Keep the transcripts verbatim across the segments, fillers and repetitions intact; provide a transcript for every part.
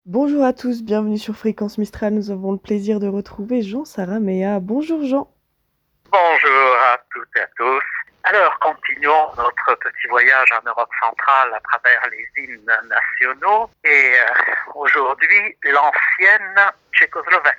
Bonjour à tous, bienvenue sur Fréquence Mistral. Nous avons le plaisir de retrouver Jean Saramea. Bonjour Jean. Bonjour à toutes et à tous. Alors, continuons notre petit voyage en Europe centrale à travers les hymnes nationaux et euh, aujourd'hui l'ancienne Tchécoslovaquie.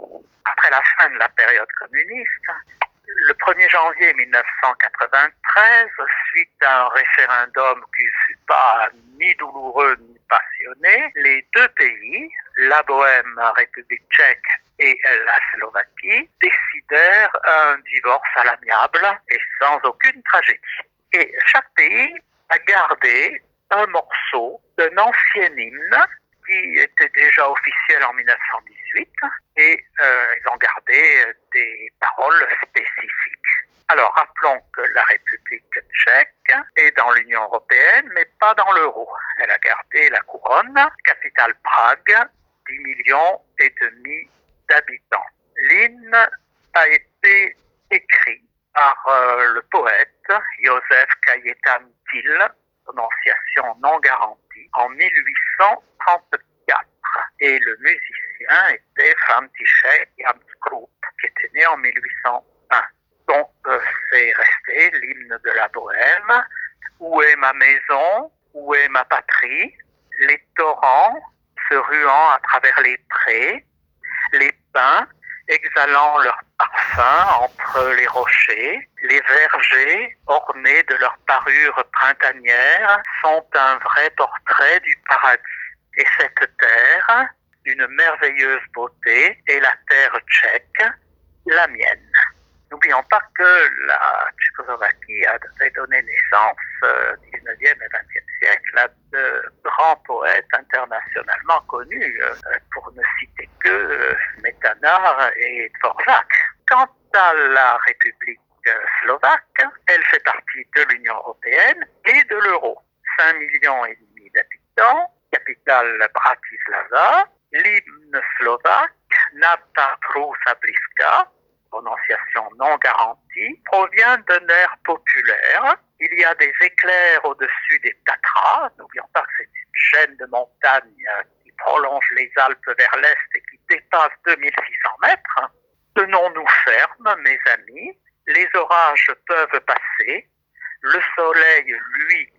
Après la fin de la période communiste, le premier janvier mille neuf cent quatre-vingt-treize, suite à un référendum qui ne fut pas ni douloureux ni passionné, les deux pays, la Bohème, République tchèque, et la Slovaquie, décidèrent un divorce à l'amiable et sans aucune tragédie. Et chaque pays a gardé un morceau d'un ancien hymne qui était déjà officiel en mille neuf cent dix-huit et euh, ils ont gardé des paroles spécifiques. Alors rappelons que la République tchèque est dans l'Union européenne mais pas dans l'euro. Elle a gardé la couronne, capitale Prague, dix millions et demi d'habitants. L'hymne a été écrit par euh, le poète Joseph Cayetán Gil, prononciation non garantie, en mille huit cent trente-quatre. Et le musicien était František Jan Skrup, qui était né en mille huit cent un. Donc euh, c'est resté l'hymne de la Bohème. Où est ma maison? Où est ma patrie? Les torrents se ruant à travers les prés, les pins exhalant leur parfum entre les rochers, les vergers ornés de leur parure printanière sont un vrai portrait du paradis. Et cette terre, d'une merveilleuse beauté, est la terre tchèque, la mienne. N'oublions pas que la Tchécoslovaquie avait donné naissance au dix-neuvième et vingtième siècle à de grands poètes internationalement connus, pour ne citer que Smetana et Dvořák. Quant à la République slovaque, elle fait partie de l'Union européenne et de l'euro. cinq millions et demi d'habitants, capitale Bratislava, l'hymne slovaque, Nata Prusa Bliska, prononciation non garantie, provient d'un air populaire. Il y a des éclairs au-dessus des Tatras. N'oublions pas que c'est une chaîne de montagnes qui prolonge les Alpes vers l'est et qui dépasse deux mille six cents mètres. Tenons-nous fermes, mes amis. Les orages peuvent passer. Le soleil, lui,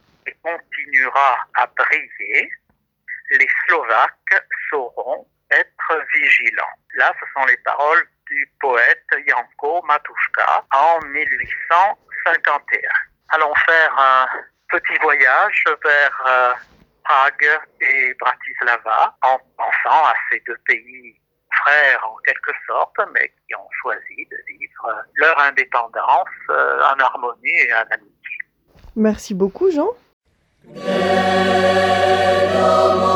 continuera à briller. Les Slovaques sauront être vigilants. Là, ce sont les paroles du poète Janko Matuška en mille huit cent cinquante et un. Allons faire un petit voyage vers euh, Prague et Bratislava en pensant à ces deux pays frères en quelque sorte, mais qui ont choisi de vivre leur indépendance euh, en harmonie et en amitié. Merci beaucoup Jean.